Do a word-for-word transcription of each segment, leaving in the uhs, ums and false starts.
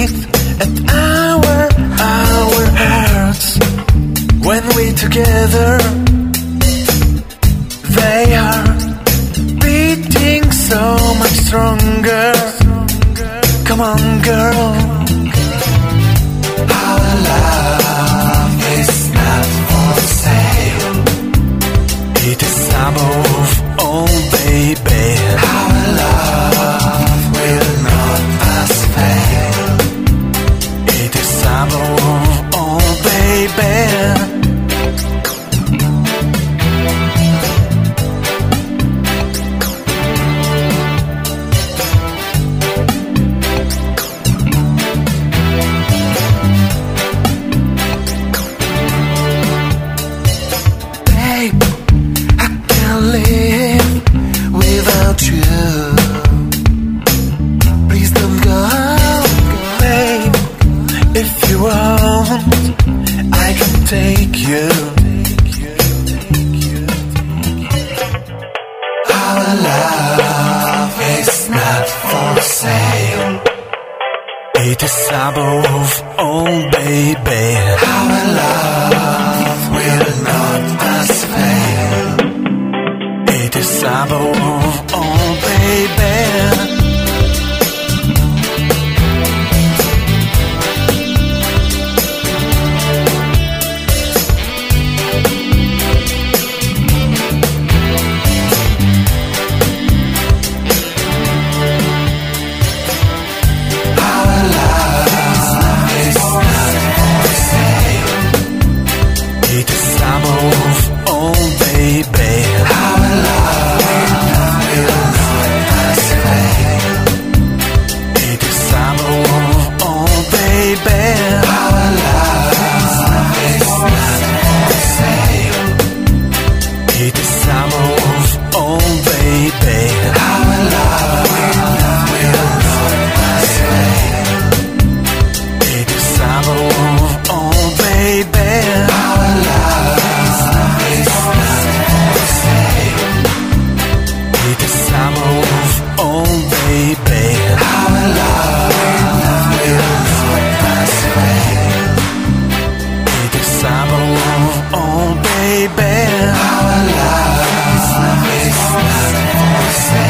beat at our, our hearts. When we together, they are beating so much stronger. Come on, girl. Our love is not for sale. It is above all, baby. Our love will not pass fail. It is above all, baby. Take you. Our love is not for sale. It is above all, baby. Our love will not pass fail. It is above all, baby.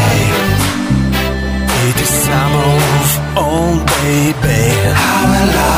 It is above all, baby. Our love